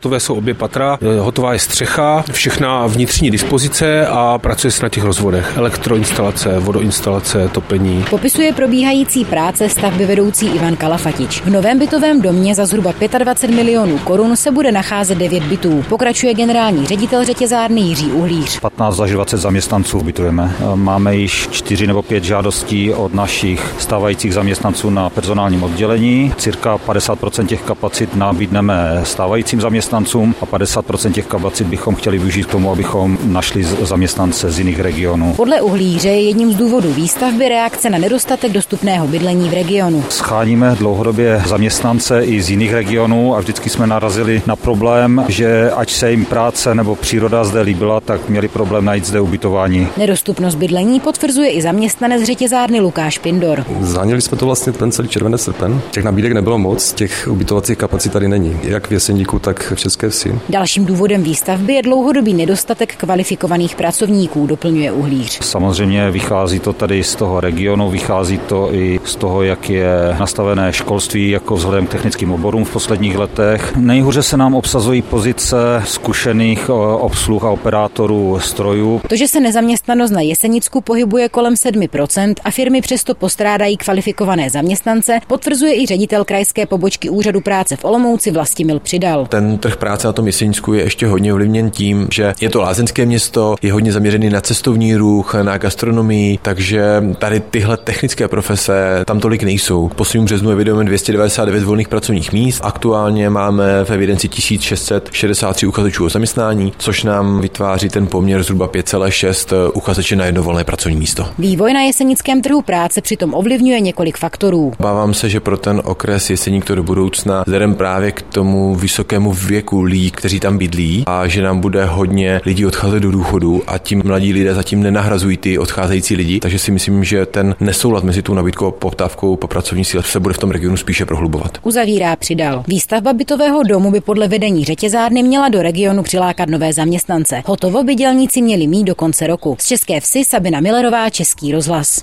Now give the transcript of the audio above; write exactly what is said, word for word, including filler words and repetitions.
Hotové jsou obě patra, hotová je střecha, všechna vnitřní dispozice a pracuje se na těch rozvodech. Elektroinstalace, vodoinstalace, topení. Popisuje probíhající práce stavby vedoucí Ivan Kalafatič. V novém bytovém domě za zhruba dvacet pět milionů korun se bude nacházet devět bytů. Pokračuje generální ředitel řetězárny Jiří Uhlíř. patnáct až dvacet zaměstnanců ubytujeme. Máme již čtyři nebo pět žádostí od našich stávajících zaměstnanců na personálním oddělení. Cirka padesát procent těch kapacit nabídneme stávajícím zaměstnancům a padesát procent těch kapacit bychom chtěli využít k tomu, abychom našli zaměstnance z jiných regionů. Podle Uhlíře je jedním z důvodů výstavby reakce na nedostatek dostupného bydlení v regionu. Scháníme dlouhodobě zaměstnance i z jiných regionů a vždycky jsme narazili na problém, že ať se jim práce nebo příroda zde líbila, tak měli problém najít zde ubytování. Nedostupnost bydlení potvrzuje i zaměstnanec řetězárny Lukáš Pindor. Záněli jsme to vlastně ten celý červenec srpen. Těch nabídek nebylo moc, těch ubytovacích kapacit tady není, jak v Jeseníku, tak v České Vsi. Dalším důvodem výstavby je dlouhodobý nedostatek kvalifikovaných pracovníků, doplňuje Uhlíř. Samozřejmě vychází to tady z toho regionu, vychází to i z toho, jak je nastavené školství jako vzhledem k technickým oborům v posledních letech. Nejhůře se nám obsazují pozice zkušených obsluh a operátorů strojů. To, že se nezaměstnanost na Jesenicku pohybuje kolem sedm procent a firmy přesto postrádají kvalifikované zaměstnance, potvrzuje i ředitel krajské pobočky Úřadu práce v Olomouci Vlastimil Přidal. Ten trh práce na tom Jesenicku je ještě hodně ovlivněn tím, že je to lázeňské město, je hodně zaměřený na cestovní ruch, na gastronomii, takže tady tyhle technické profese tam tolik nejsou. V posledním březnu evidujeme dvě stě devadesát devět volných pracovních míst. Aktuálně máme v evidenci tisíc šest set šedesát tři uchazečů o zaměstnání, což nám vytváří ten poměr zhruba pět celá šest uchazeče na jedno volné pracovní místo. Vývoj na jesenickém trhu práce přitom ovlivňuje několik faktorů. Obávám se, že pro ten okres Jeseník to do budoucna vzhledem právě k tomu vysokému věku lidí, kteří tam bydlí, a že nám bude hodně lidí odcházet do důchodu a tím mladí lidé zatím nenahrazují ty odcházející lidi, takže si myslím, že ten nesoulad mezi tou nabídkou a poptávkou po pracovní síle se bude v tom regionu spíše prohlubovat. Uzavírá Přidal. Výstavba bytového domu by podle vedení řetězárny měla do regionu přilákat nové zaměstnance. Hotovo by dělníci měli mít do konce roku. Z České Vsi Sabina Millerová, Český rozhlas.